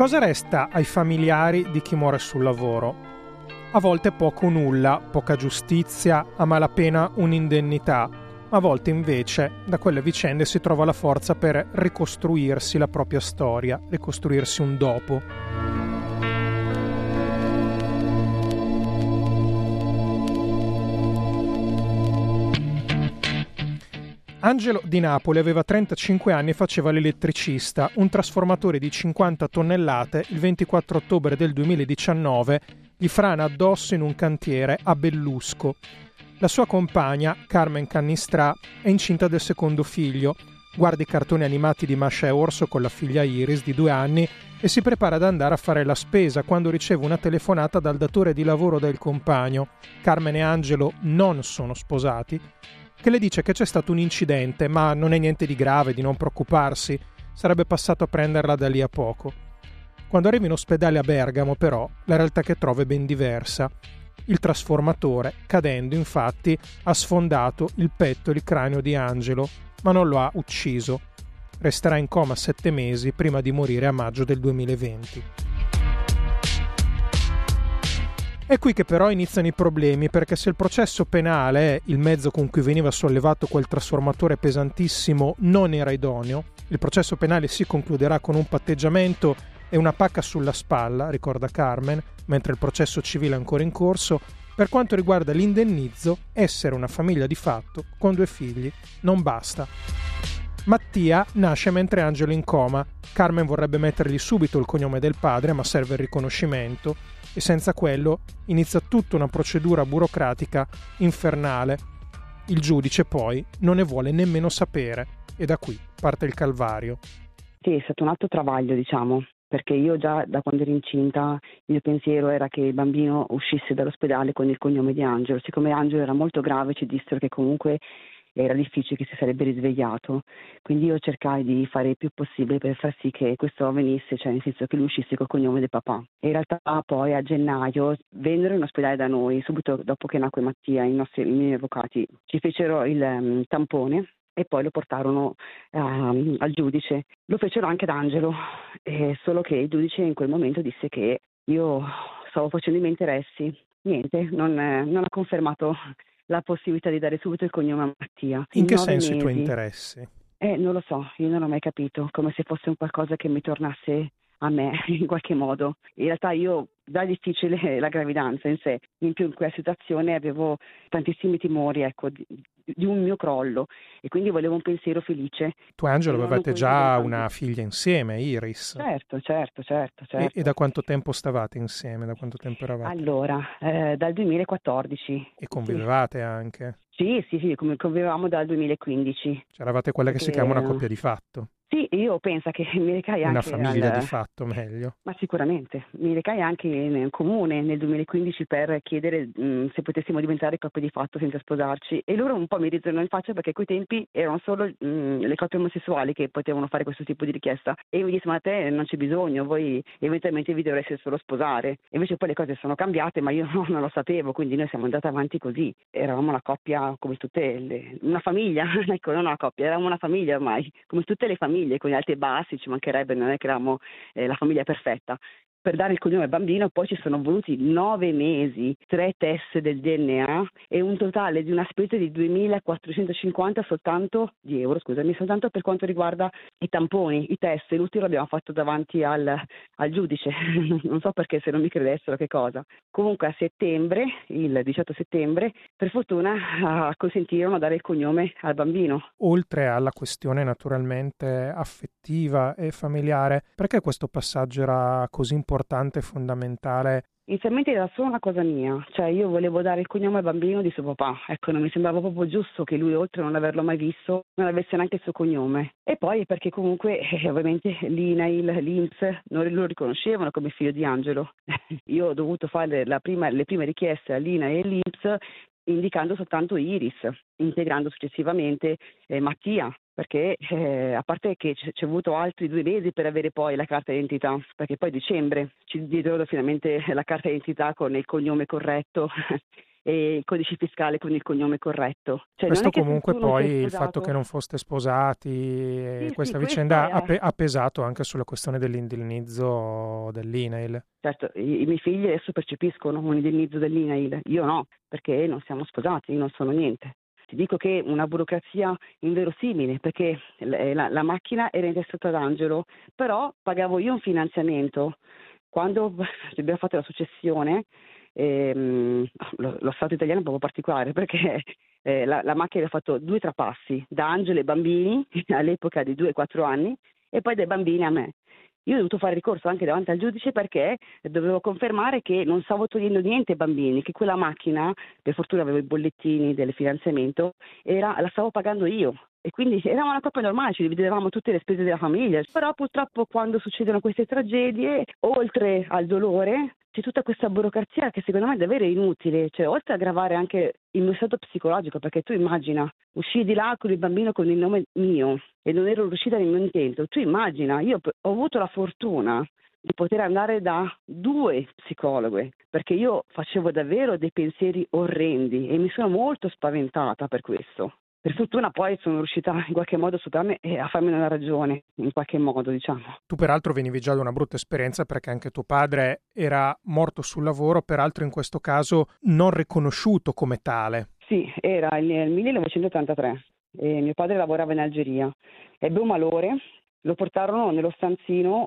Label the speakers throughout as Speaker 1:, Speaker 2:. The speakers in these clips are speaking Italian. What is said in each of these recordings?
Speaker 1: Cosa resta ai familiari di chi muore sul lavoro? A volte poco o nulla, poca giustizia, a malapena un'indennità. A volte invece da quelle vicende si trova la forza per ricostruirsi la propria storia, ricostruirsi un dopo. Angelo di Napoli aveva 35 anni e faceva l'elettricista. Un trasformatore di 50 tonnellate il 24 ottobre del 2019 gli frana addosso in un cantiere a Bellusco. La sua compagna, Carmen Cannistrà, è incinta del secondo figlio, guarda i cartoni animati di Masha e Orso con la figlia Iris di 2 anni e si prepara ad andare a fare la spesa quando riceve una telefonata dal datore di lavoro del compagno. Carmen e Angelo non sono sposati, che le dice che c'è stato un incidente, ma non è niente di grave, di non preoccuparsi, sarebbe passato a prenderla da lì a poco. Quando arriva in ospedale a Bergamo, però, la realtà che trova è ben diversa. Il trasformatore, cadendo infatti, ha sfondato il petto e il cranio di Angelo, ma non lo ha ucciso. Resterà in coma 7 mesi prima di morire a maggio del 2020. È qui che però iniziano i problemi, perché se il processo penale, il mezzo con cui veniva sollevato quel trasformatore pesantissimo, non era idoneo, il processo penale si concluderà con un patteggiamento e una pacca sulla spalla, ricorda Carmen, mentre il processo civile è ancora in corso. Per quanto riguarda l'indennizzo, essere una famiglia di fatto con 2 figli non basta. Mattia nasce mentre Angelo è in coma. Carmen vorrebbe mettergli subito il cognome del padre, ma serve il riconoscimento e senza quello inizia tutta una procedura burocratica infernale. Il giudice poi non ne vuole nemmeno sapere e da qui parte il calvario.
Speaker 2: Sì, è stato un altro travaglio, diciamo, perché io già da quando ero incinta il mio pensiero era che il bambino uscisse dall'ospedale con il cognome di Angelo. Siccome Angelo era molto grave ci dissero che comunque era difficile che si sarebbe risvegliato, quindi io cercai di fare il più possibile per far sì che questo avvenisse, cioè nel senso che lui uscisse col cognome del papà. E in realtà poi a gennaio vennero in ospedale da noi, subito dopo che nacque Mattia, i miei avvocati ci fecero il tampone e poi lo portarono al giudice. Lo fecero anche ad Angelo, solo che il giudice in quel momento disse che io stavo facendo i miei interessi. Niente, non ha confermato la possibilità di dare subito il cognome a Mattia.
Speaker 1: In che senso i tuoi interessi?
Speaker 2: Non lo so, io non ho mai capito, come se fosse un qualcosa che mi tornasse a me in qualche modo. In realtà io, già è difficile la gravidanza in sé, in più in quella situazione avevo tantissimi timori, ecco, di un mio crollo e quindi volevo un pensiero felice.
Speaker 1: Tu e Angelo avevate già una figlia insieme, Iris.
Speaker 2: Certo.
Speaker 1: E da quanto tempo stavate insieme? Da quanto tempo eravate?
Speaker 2: Allora, dal 2014.
Speaker 1: E convivevate anche?
Speaker 2: Sì, convivevamo dal 2015.
Speaker 1: Cioè, eravate quella che si chiama una coppia di fatto?
Speaker 2: Sì, io penso che mi recai anche...
Speaker 1: Una famiglia di fatto, meglio.
Speaker 2: Ma sicuramente. Mi recai anche nel comune nel 2015 per chiedere se potessimo diventare coppia di fatto senza sposarci. E loro un po' mi rizzano in faccia perché a quei tempi erano solo le coppie omosessuali che potevano fare questo tipo di richiesta. E io mi disse, ma a te non c'è bisogno, voi eventualmente vi dovreste solo sposare. E invece poi le cose sono cambiate, ma io non lo sapevo, quindi noi siamo andati avanti così. Eravamo una coppia come una famiglia, ecco, non una coppia, eravamo una famiglia ormai, come tutte le famiglie, con gli alti e bassi, ci mancherebbe, non è che eravamo la famiglia perfetta. Per dare il cognome al bambino poi ci sono voluti 9 mesi, 3 test del DNA e un totale di una spesa di 2.450 soltanto per quanto riguarda i tamponi, i test. L'ultimo l'abbiamo fatto davanti al giudice, non so perché, se non mi credessero che cosa. Comunque a settembre, il 18 settembre, per fortuna consentirono dare il cognome al bambino.
Speaker 1: Oltre alla questione naturalmente affettiva e familiare, perché questo passaggio era così importante e fondamentale?
Speaker 2: Inizialmente era solo una cosa mia, cioè io volevo dare il cognome al bambino di suo papà, ecco, non mi sembrava proprio giusto che lui, oltre a non averlo mai visto, non avesse neanche il suo cognome. E poi perché comunque ovviamente l'INAIL, l'INPS non lo riconoscevano come figlio di Angelo. Io ho dovuto fare le prime richieste all'INAIL e all'INPS indicando soltanto Iris, integrando successivamente Mattia, perché a parte che ci è voluto altri 2 mesi per avere poi la carta d'identità, perché poi a dicembre ci diedero finalmente la carta d'identità con il cognome corretto e il codice fiscale con il cognome corretto. Cioè,
Speaker 1: questo
Speaker 2: non è che
Speaker 1: comunque
Speaker 2: se tu non
Speaker 1: poi
Speaker 2: sei
Speaker 1: il
Speaker 2: sposato...
Speaker 1: fatto che non foste sposati,
Speaker 2: Sì,
Speaker 1: questa
Speaker 2: sì,
Speaker 1: vicenda
Speaker 2: questo è...
Speaker 1: ha pesato anche sulla questione dell'indennizzo dell'INAIL.
Speaker 2: Certo, i miei figli adesso percepiscono un indennizzo dell'INAIL, io no, perché non siamo sposati, io non sono niente. Ti dico che una burocrazia inverosimile, perché la macchina era intestata ad Angelo, però pagavo io un finanziamento. Quando abbiamo fatto la successione, lo Stato italiano è un po' particolare, perché la macchina ha fatto 2 trapassi, da Angelo ai bambini, all'epoca di 2-4 anni, e poi dai bambini a me. Io ho dovuto fare ricorso anche davanti al giudice perché dovevo confermare che non stavo togliendo niente ai bambini, che quella macchina, per fortuna avevo i bollettini del finanziamento, la stavo pagando io. E quindi era una coppia normale, ci dividevamo tutte le spese della famiglia. Però purtroppo quando succedono queste tragedie, oltre al dolore, c'è tutta questa burocrazia che secondo me è davvero inutile, cioè oltre a aggravare anche il mio stato psicologico, perché tu immagina, uscii di là con il bambino con il nome mio e non ero riuscita nel mio intento, tu immagina, io ho avuto la fortuna di poter andare da 2 psicologhe, perché io facevo davvero dei pensieri orrendi e mi sono molto spaventata per questo. Per fortuna poi sono riuscita in qualche modo a superarmi e a farmi una ragione, in qualche modo, diciamo.
Speaker 1: Tu peraltro venivi già da una brutta esperienza perché anche tuo padre era morto sul lavoro, peraltro in questo caso non riconosciuto come tale.
Speaker 2: Sì, era nel 1983 e mio padre lavorava in Algeria. Ebbe un malore, lo portarono nello stanzino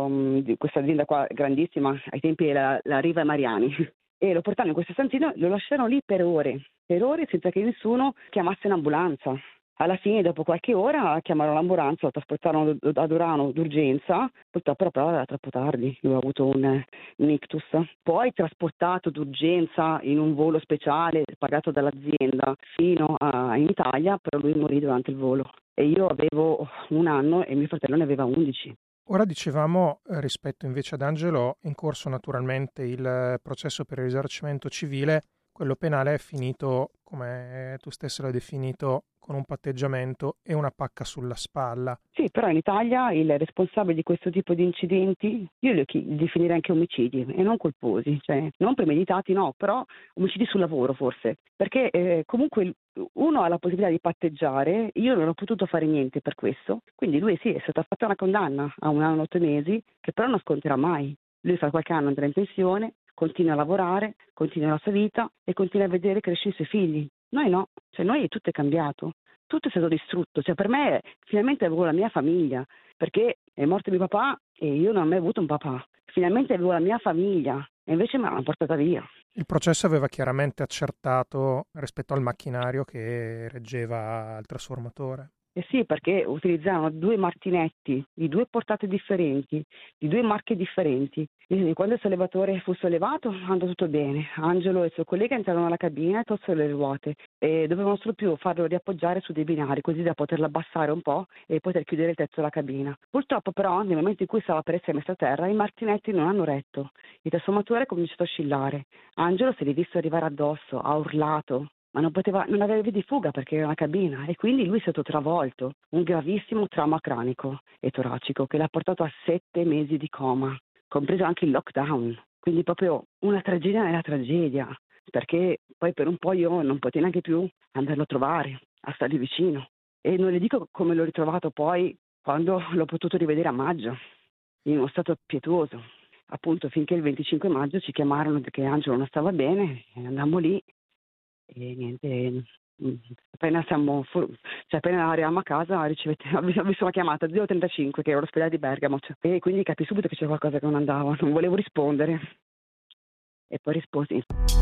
Speaker 2: di questa azienda qua grandissima, ai tempi era la Riva Mariani, e lo portarono in questo stanzino, lo lasciarono lì per ore senza che nessuno chiamasse un'ambulanza. Alla fine, dopo qualche ora, chiamarono l'ambulanza, lo trasportarono ad Urano d'urgenza, purtroppo però era troppo tardi, lui ha avuto un ictus. Poi trasportato d'urgenza in un volo speciale pagato dall'azienda fino in Italia, però lui morì durante il volo. E io avevo 1 anno e mio fratello ne aveva 11.
Speaker 1: Ora dicevamo, rispetto invece ad Angelo, in corso naturalmente il processo per il risarcimento civile, quello penale è finito, come tu stesso l'hai definito, con un patteggiamento e una pacca sulla spalla.
Speaker 2: Sì, però in Italia il responsabile di questo tipo di incidenti, io li definirei anche omicidi e non colposi, cioè non premeditati no, però omicidi sul lavoro forse, perché comunque uno ha la possibilità di patteggiare, io non ho potuto fare niente per questo, quindi lui sì, è stata fatta una condanna a 1 anno e 8 mesi che però non sconterà mai. Lui fra qualche anno andrà in pensione, continua a lavorare, continua la sua vita e continua a vedere crescere i suoi figli. Noi no, cioè noi tutto è cambiato, tutto è stato distrutto, cioè per me finalmente avevo la mia famiglia, perché è morto mio papà e io non ho mai avuto un papà, finalmente avevo la mia famiglia e invece me l'hanno portata via.
Speaker 1: Il processo aveva chiaramente accertato rispetto al macchinario che reggeva al trasformatore.
Speaker 2: Eh sì, perché utilizzavano 2 martinetti di 2 portate differenti, di 2 marche differenti. E quando il sollevatore fu sollevato andò tutto bene. Angelo e il suo collega entrarono nella cabina e tolsero le ruote e dovevano solo più farlo riappoggiare su dei binari così da poterlo abbassare un po' e poter chiudere il tetto della cabina. Purtroppo però nel momento in cui stava per essere messa a terra i martinetti non hanno retto. Il trasformatore è cominciato a oscillare. Angelo se l'è visto arrivare addosso, ha urlato. Ma non aveva via di fuga perché era una cabina e quindi lui è stato travolto, un gravissimo trauma cranico e toracico che l'ha portato a 7 mesi di coma, compreso anche il lockdown, quindi proprio una tragedia nella tragedia, perché poi per un po' io non potevo neanche più andarlo a trovare, a stargli vicino e non le dico come l'ho ritrovato poi quando l'ho potuto rivedere a maggio, in uno stato pietoso, appunto finché il 25 maggio ci chiamarono perché Angelo non stava bene e andammo lì. E niente, appena arriviamo a casa ho visto una chiamata 035 che era l'ospedale di Bergamo e quindi capì subito che c'era qualcosa che non andava, non volevo rispondere e poi risposi.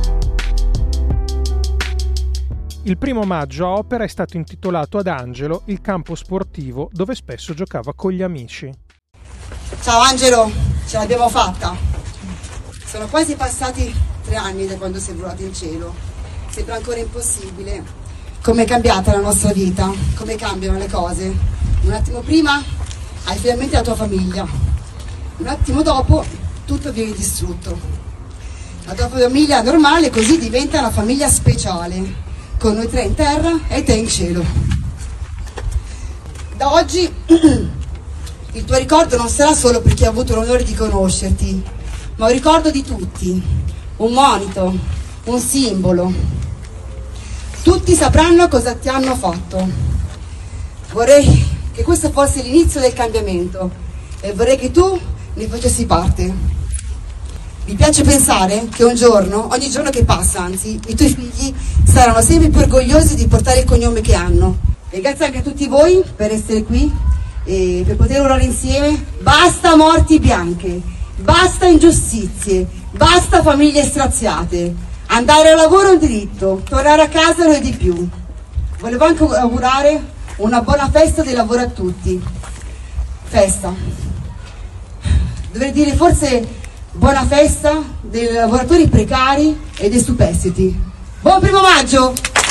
Speaker 1: Il 1 maggio a Opera è stato intitolato ad Angelo il campo sportivo dove spesso giocava con gli amici.
Speaker 3: Ciao Angelo, ce l'abbiamo fatta. Sono quasi passati 3 anni da quando sei volato in cielo. Sembra ancora impossibile. Come è cambiata la nostra vita, come cambiano le cose. Un attimo prima hai finalmente la tua famiglia, un attimo dopo tutto viene distrutto. La tua famiglia normale così diventa una famiglia speciale, con noi 3 in terra e te in cielo. Da oggi il tuo ricordo non sarà solo per chi ha avuto l'onore di conoscerti, ma un ricordo di tutti, un monito, un simbolo. Tutti sapranno cosa ti hanno fatto. Vorrei che questo fosse l'inizio del cambiamento e vorrei che tu ne facessi parte. Mi piace pensare che un giorno, ogni giorno che passa, anzi, i tuoi figli saranno sempre più orgogliosi di portare il cognome che hanno. E grazie anche a tutti voi per essere qui e per poter lavorare insieme. Basta morti bianche, basta ingiustizie, basta famiglie straziate. Andare al lavoro è un diritto, tornare a casa lo è di più. Volevo anche augurare una buona festa del lavoro a tutti. Festa. Dovrei dire forse buona festa dei lavoratori precari e dei superstiti. Buon 1° maggio!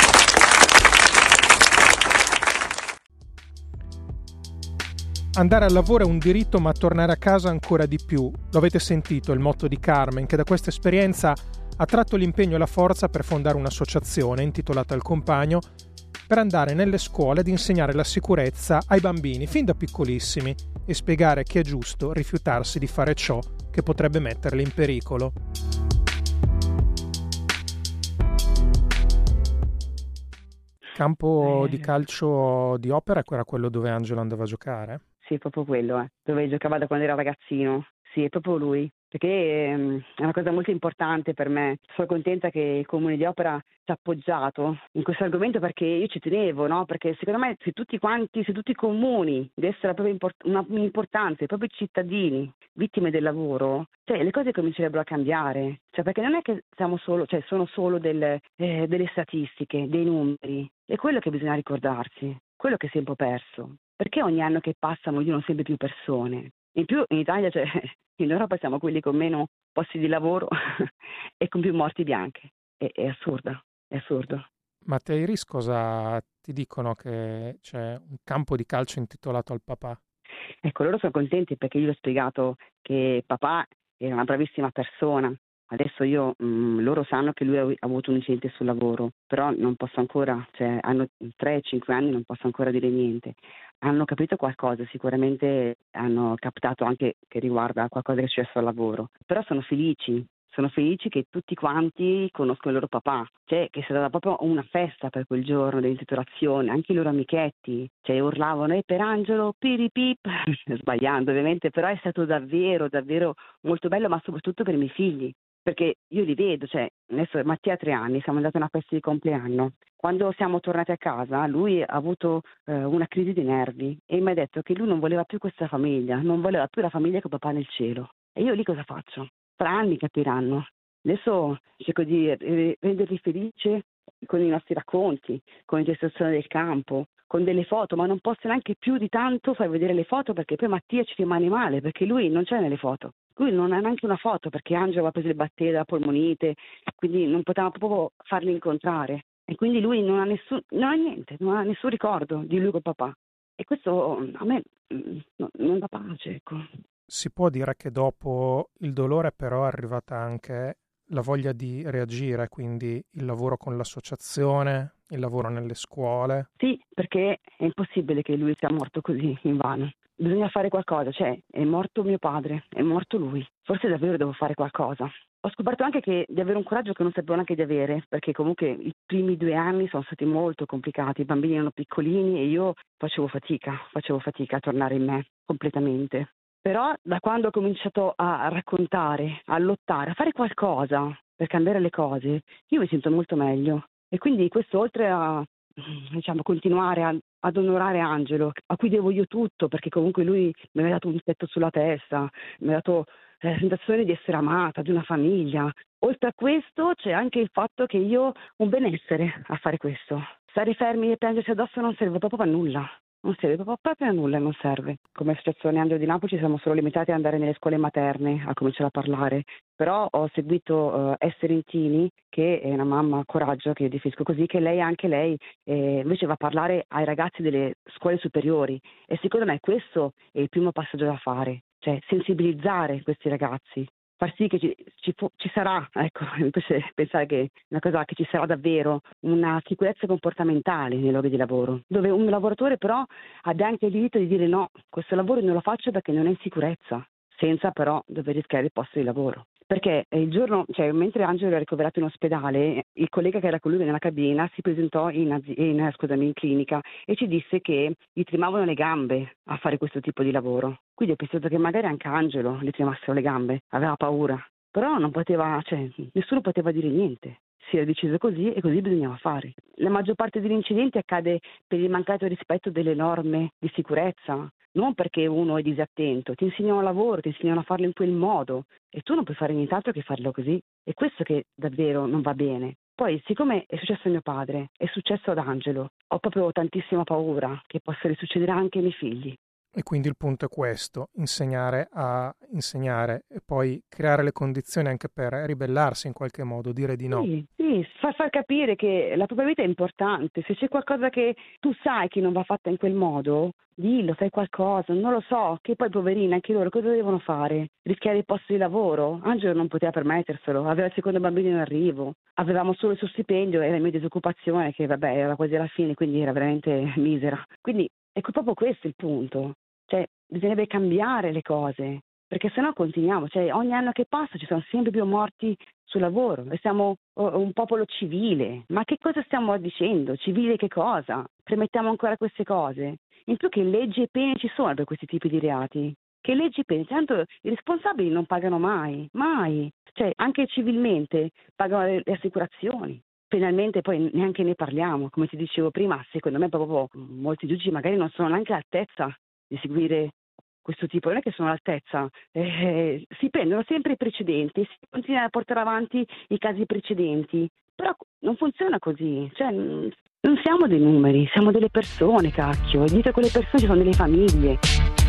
Speaker 1: Andare al lavoro è un diritto, ma tornare a casa ancora di più. Lo avete sentito, il motto di Carmen, che da questa esperienza ha tratto l'impegno e la forza per fondare un'associazione intitolata Al Compagno per andare nelle scuole ad insegnare la sicurezza ai bambini fin da piccolissimi e spiegare che è giusto rifiutarsi di fare ciò che potrebbe metterli in pericolo. Campo di calcio di Opera era quello dove Angelo andava a giocare?
Speaker 2: Sì, è proprio quello, dove giocava da quando era ragazzino. Sì, è proprio lui, perché è una cosa molto importante per me. Sono contenta che il Comune di Opera ci ha appoggiato in questo argomento perché io ci tenevo, no? Perché secondo me se tutti i comuni dessero proprio un'importanza, i propri cittadini vittime del lavoro, cioè le cose comincerebbero a cambiare. Cioè, perché non è che sono solo delle statistiche, dei numeri. È quello che bisogna ricordarsi, quello che si è un po' perso. Perché ogni anno che passa muoiono sempre più persone? In più in Italia, cioè, in Europa siamo quelli con meno posti di lavoro e con più morti bianche. È assurdo, è assurdo.
Speaker 1: Ma te Iris cosa ti dicono che c'è un campo di calcio intitolato al papà?
Speaker 2: Ecco, loro sono contenti perché io ho spiegato che papà era una bravissima persona. Adesso loro sanno che lui ha avuto un incidente sul lavoro, però non posso ancora, cioè hanno 3-5 anni, non posso ancora dire niente. Hanno capito qualcosa, sicuramente hanno captato anche che riguarda qualcosa che è successo al lavoro, però sono felici che tutti quanti conoscono il loro papà, cioè che è stata proprio una festa per quel giorno dell'intitolazione, anche i loro amichetti, cioè urlavano per Angelo, piripip, sbagliando ovviamente, però è stato davvero, davvero molto bello, ma soprattutto per i miei figli. Perché io li vedo, cioè, adesso Mattia ha 3 anni, siamo andati a una festa di compleanno. Quando siamo tornati a casa, lui ha avuto una crisi di nervi e mi ha detto che lui non voleva più questa famiglia, non voleva più la famiglia con papà nel cielo. E io lì cosa faccio? Tra anni capiranno. Adesso cerco di renderli felici con i nostri racconti, con l'illustrazione del campo, con delle foto, ma non posso neanche più di tanto far vedere le foto perché poi Mattia ci rimane male, perché lui non c'è nelle foto. Lui non ha neanche una foto perché Angelo aveva preso il batteri della polmonite, quindi non potevamo proprio farli incontrare. E quindi lui non ha niente, non ha nessun ricordo di lui col papà. E questo a me non dà pace, ecco.
Speaker 1: Si può dire che dopo il dolore però è arrivata anche la voglia di reagire, quindi il lavoro con l'associazione, il lavoro nelle scuole.
Speaker 2: Sì, perché è impossibile che lui sia morto così invano. Bisogna fare qualcosa, cioè è morto mio padre, è morto lui. Forse davvero devo fare qualcosa. Ho scoperto anche di avere un coraggio che non sapevo neanche di avere, perché comunque i primi 2 anni sono stati molto complicati, i bambini erano piccolini e io facevo fatica a tornare in me completamente. Però da quando ho cominciato a raccontare, a lottare, a fare qualcosa per cambiare le cose, io mi sento molto meglio. E quindi questo oltre a continuare ad onorare Angelo, a cui devo io tutto, perché comunque lui mi aveva dato un tetto sulla testa, mi ha dato la sensazione di essere amata, di una famiglia. Oltre a questo c'è anche il fatto che io ho un benessere a fare questo. Stare fermi e piangersi addosso non serve proprio a nulla. Non serve proprio a nulla, non serve. Come associazione Angelo di Napoli ci siamo solo limitati ad andare nelle scuole materne a cominciare a parlare, però ho seguito Esserentini, che è una mamma coraggio, che definisco così, che anche lei invece va a parlare ai ragazzi delle scuole superiori e secondo me questo è il primo passaggio da fare, cioè sensibilizzare questi ragazzi. Far sì che ci sarà, ecco, mi piace pensare che una cosa che ci sarà davvero una sicurezza comportamentale nei luoghi di lavoro, dove un lavoratore però abbia anche il diritto di dire no, questo lavoro non lo faccio perché non è in sicurezza, senza però dover rischiare il posto di lavoro. Perché il giorno, cioè mentre Angelo era ricoverato in ospedale, il collega che era con lui nella cabina si presentò in clinica e ci disse che gli tremavano le gambe a fare questo tipo di lavoro. Quindi ho pensato che magari anche a Angelo gli tremassero le gambe, aveva paura. Però non poteva, cioè nessuno poteva dire niente. Si era deciso così e così bisognava fare. La maggior parte degli incidenti accade per il mancato rispetto delle norme di sicurezza, non perché uno è disattento. Ti insegnano lavoro, ti insegnano a farlo in quel modo e tu non puoi fare nient'altro che farlo così. È questo che davvero non va bene. Poi, siccome è successo a mio padre, è successo ad Angelo, ho proprio tantissima paura che possa risuccedere anche ai miei figli.
Speaker 1: E quindi il punto è questo, insegnare a insegnare e poi creare le condizioni anche per ribellarsi in qualche modo, dire di no.
Speaker 2: Sì, far capire che la propria vita è importante. Se c'è qualcosa che tu sai che non va fatta in quel modo, dillo, fai qualcosa, non lo so, che poi poverini anche loro cosa devono fare? Rischiare il posto di lavoro? Angelo non poteva permetterselo, aveva il secondo bambino in arrivo, avevamo solo il suo stipendio e la mia disoccupazione che vabbè era quasi alla fine, quindi era veramente misera. Quindi ecco proprio questo il punto. Cioè, bisognerebbe cambiare le cose, perché sennò continuiamo. Cioè, ogni anno che passa ci sono sempre più morti sul lavoro e siamo un popolo civile. Ma che cosa stiamo dicendo? Civile che cosa? Permettiamo ancora queste cose? In più che leggi e pene ci sono per questi tipi di reati? Che leggi e pene? Tanto i responsabili non pagano mai, mai. Cioè, anche civilmente pagano le assicurazioni. Penalmente poi neanche ne parliamo. Come ti dicevo prima, secondo me proprio molti giudici magari non sono neanche all'altezza di seguire questo tipo, non è che sono all'altezza, si prendono sempre i precedenti, si continua a portare avanti i casi precedenti, però non funziona così, cioè non siamo dei numeri, siamo delle persone, cacchio, e dietro a quelle persone ci sono delle famiglie.